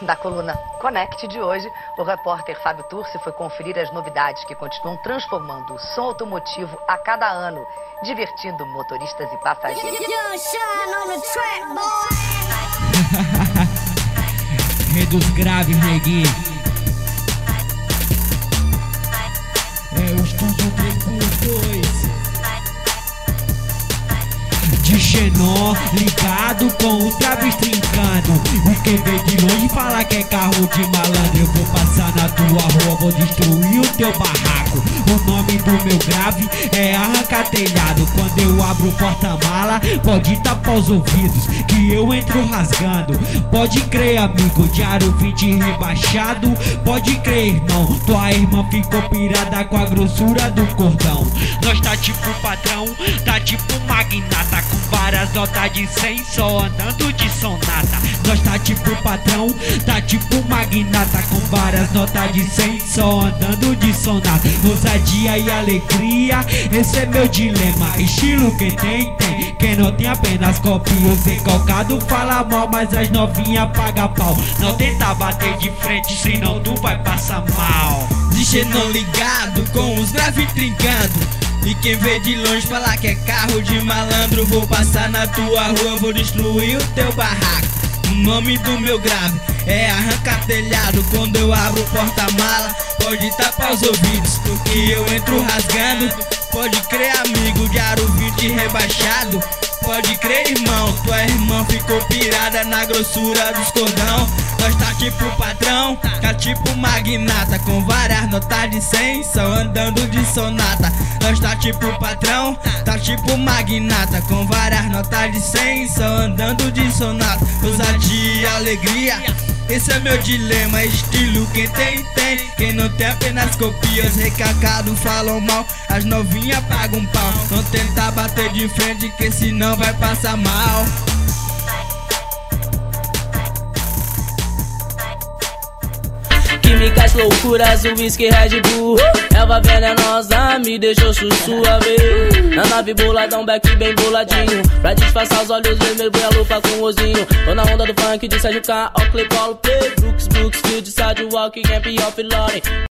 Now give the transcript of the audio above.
Da coluna Connect de hoje, o repórter Fábio Turci foi conferir as novidades que continuam transformando o som automotivo a cada ano, divertindo motoristas e passageiros. Rei dos graves, neguinho. É o estúdio 3x2 de Xenon, ligado com o Travis trincando. O que vem de longe fala que é carro de malandro. Eu vou passar na tua rua, vou destruir o teu barraco. O nome do meu grave é arrancar telhado. Quando eu abro o porta-mala, pode tapar os ouvidos, que eu entro rasgando. Pode crer, amigo, de aro 20 rebaixado. Pode crer, irmão, tua irmã ficou pirada com a grossura do cordão. Nós tá tipo patrão, tá tipo magnata, com várias notas de 100 só andando de sonata. Nós tá tipo patrão, tá tipo magnata, com várias notas de 100 só andando de sonata. Ousadia e alegria, esse é meu dilema. Estilo quem tem, tem. Quem não tem apenas copia. Sem calcado fala mal, mas as novinhas paga pau. Não tenta bater de frente, senão tu vai passar mal. De Xenon ligado, com os graves trincando. E quem vê de longe fala que é carro de malandro. Vou passar na tua rua, vou destruir o teu barraco. O nome do meu grave é arrancar telhado. Quando eu abro o porta-mala, pode tapar os ouvidos, porque eu entro rasgando. Pode crer, amigo, de aro 20 rebaixado. Pode crer, irmão, tua irmã ficou pirada na grossura dos cordão. Nós tá tipo patrão, tá tipo magnata, com várias notas de 100 só andando de sonata. Nós tá tipo patrão, tá tipo magnata, com várias notas de 100 só andando de sonata. Ousadia e alegria, esse é meu dilema. Estilo quem tem, tem. Quem não tem apenas copia. Os recacados falam mal, as novinhas pagam um pau. Não tenta bater de frente, que senão vai passar mal. Químicas, loucuras, whisky, Red Bull. Erva venenosa me deixou sussu a ver. Na nave boladão, back bem boladinho. Pra disfarçar os olhos vermelhos, põe a lupa com o ozinho. Tô na onda do funk de Sérgio K, Oakley, Paulo P, Brooks, Field, Side Walk, Camp Off Lorry.